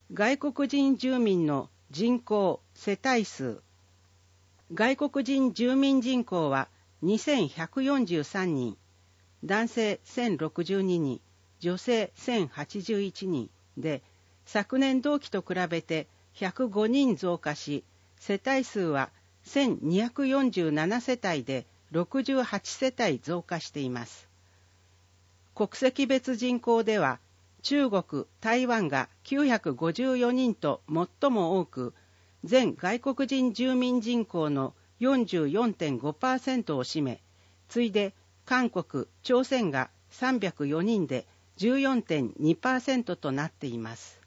外国人住民の人口世帯数。外国人住民人口は2143人、男性1062人、女性1081人で、昨年同期と比べて105人増加し、世帯数は1247世帯で68世帯増加しています。国籍別人口では、中国、台湾が954人と最も多く、全外国人住民人口の 44.5% を占め、次いで韓国、朝鮮が304人で 14.2% となっています。